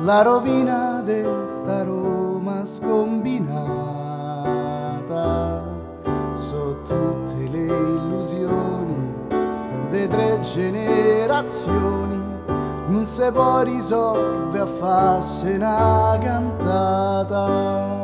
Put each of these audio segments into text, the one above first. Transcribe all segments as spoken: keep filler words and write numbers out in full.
la rovina de sta Roma scombinata. So tutte le illusioni de tre generazioni, non se può risolvere a farsi una cantata.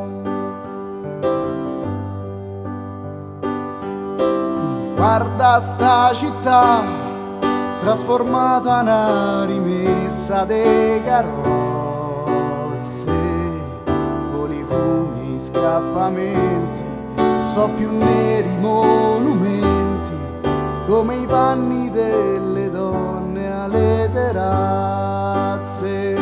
Guarda sta città trasformata in una rimessa de carrozze, con i fumi scappamenti, so più neri monumenti, come i panni delle donne alle terrazze.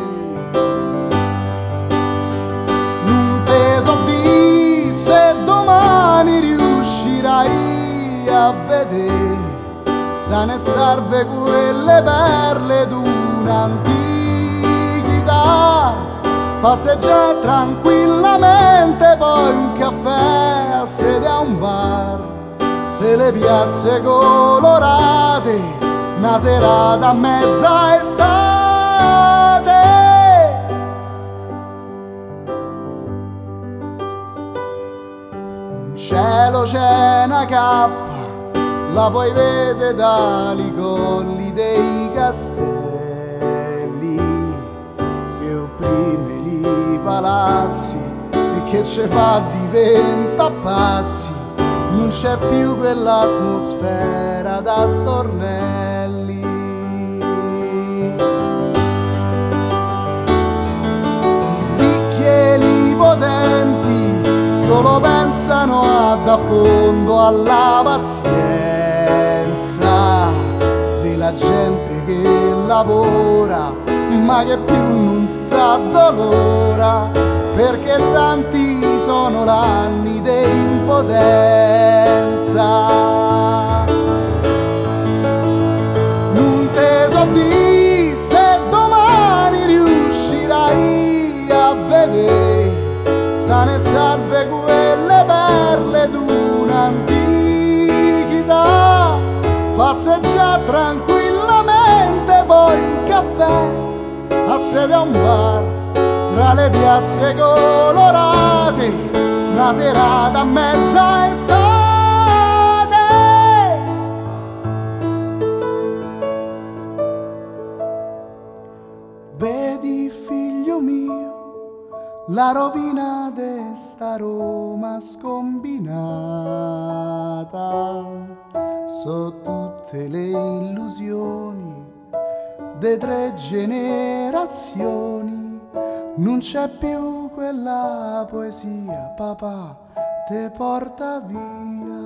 Non te so di se domani riuscirai a vedere, se ne serve quelle perle d'un'antichità. Passeggiare tranquillamente, poi un caffè a sede a un bar, per le piazze colorate, una serata a mezza estate. In cielo c'è una cappa, la puoi vedere dai colli dei castelli, che opprime i palazzi e che ci fa diventa pazzi. Non c'è più quell'atmosfera da stornelli. I ricchi e i potenti solo pensano a da fondo alla pazienza della gente che lavora, ma che più non sa dolora, perché tanti sono l'anni di impotenza. Non te so di se domani riuscirai a vedere, se ne salve quelle perle d'un'antichità. Passeggia tranquillamente, poi un caffè a sede a un bar, tra le piazze colorate, una serata a mezza estate. Vedi, figlio mio, la rovina de sta Roma scombinata. So tutte le illusioni de tre generazioni, non c'è più quella poesia, papà, te porta via.